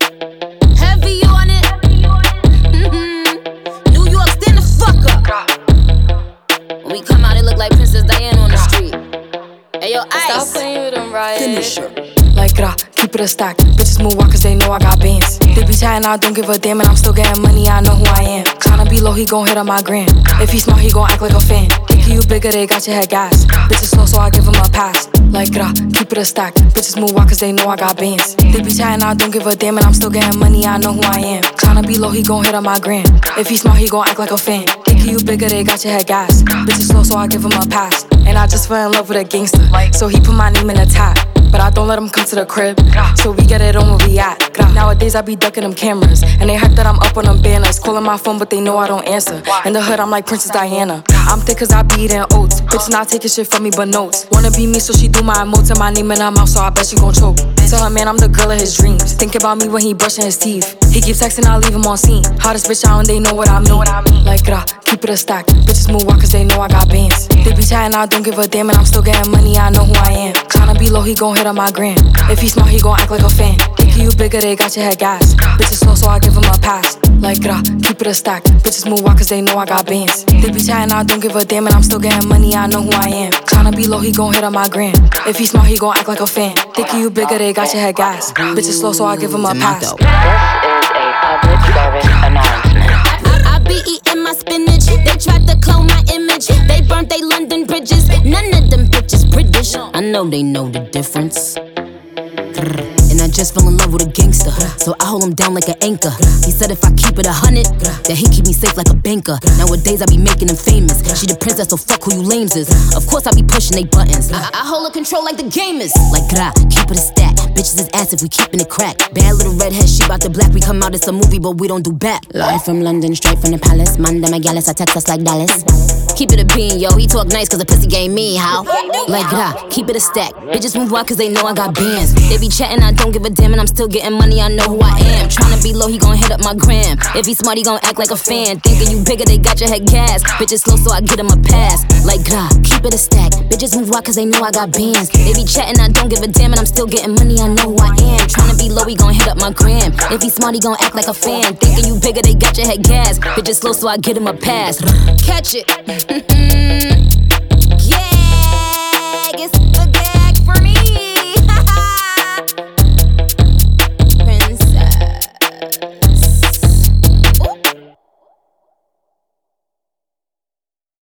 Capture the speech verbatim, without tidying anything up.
Heavy on it. Mm-hmm. New York, stand the fuck up. When we come out, it look like Princess Diana on the street. Hey, yo, Ice. Stop playing with them, right? Finisher. Like gra, keep it a stack. Bitches move walk cause they know I got bands. They be chatting, I don't give a damn, and I'm still getting money, I know who I am. Tryna be low, he gon' hit on my gram. If he smart, he gon' act like a fan. Thinking you bigger, they got your head gas. Bitches slow, so I give him a pass. Like gra, keep it a stack. Bitches move walk cause they know I got bands. They be chatting, I don't give a damn, and I'm still getting money, I know who I am. Tryna be low, he gon' hit on my gram. If he smart, he gon' act like a fan. Thinking you bigger, they got your head gas. Bitches slow, so I give him a pass. And I just fell in love with a gangster, so he put my name in the top. But I don't let him come to the crib, so we get it on where we at. Nowadays I be ducking them cameras, and they hype that I'm up on them banners. Calling my phone, but they know I don't answer. In the hood, I'm like Princess Diana. I'm thick cause I be eating oats. Bitch not taking shit from me but notes. Wanna be me, so she do my emotes and my name in her mouth, so I bet she gon' choke. Tell her man I'm the girl of his dreams. Think about me when he brushing his teeth. He keep texting, I leave him on scene. Hottest bitch out and they know what I mean. Like gra, keep it a stack. Bitches move walk cause they know I got bands. They be chatting, I don't give a damn, and I'm still getting money, I know who I am. Tryna be low, he gon' hit on my gram. If he smart, he gon' act like a fan. Thinking you bigger, they got your head gas. Bitches slow, so I give him a pass. Like gra, keep it a stack. Bitches move walk cause they know I got bands. They be chatting, I don't give a damn, and I'm still getting money, I know who I am. Tryna be low, he gon' hit on my gram. If he smart, he gon' act like a fan. Thinking you bigger, they got your head gas. Bitches slow, so I give him a pass. This is a public service announcement. I, I be eating my spinach. They tried to clone my image. They burnt they London bridges. None of them bitches British. I know they know the difference. And I just fell in love with a gangster, so I hold him down like an anchor. He said if I keep it a hundred, that he keep me safe like a banker. Nowadays I be making him famous. She the princess, so fuck who you lames is. Of course I be pushing they buttons. I, I hold her control like the gamers. Like gra, keep it a stack. Bitches is ass if we keepin' it crack. Bad little redhead, she bout the black. We come out, it's a movie, but we don't do back. Live from London, straight from the palace. Manda Magalis, I text us like Dallas. Keep it a bean, yo. He talk nice cause the pussy game me, how? Like gra, keep it a stack. Bitches move wild cause they know I got bands. They be chatting, I don't give a damn, and I'm still getting money, I know who I am. Tryna be low, he gon' hit up my gram. If he smart, he gon' act like a fan. Thinking you bigger, they got your head gas. Bitches slow, so I get him a pass. Like gra, keep it a stack. Bitches move wild cause they know I got bands. They be chatting, I don't give a damn, and I'm still getting money, I know who I am. Tryna be low, he gon' hit up my gram. If he smart, he gon' act like a fan. Thinking you bigger, they got your head gas. Bitches slow, so I get him a pass. Catch it.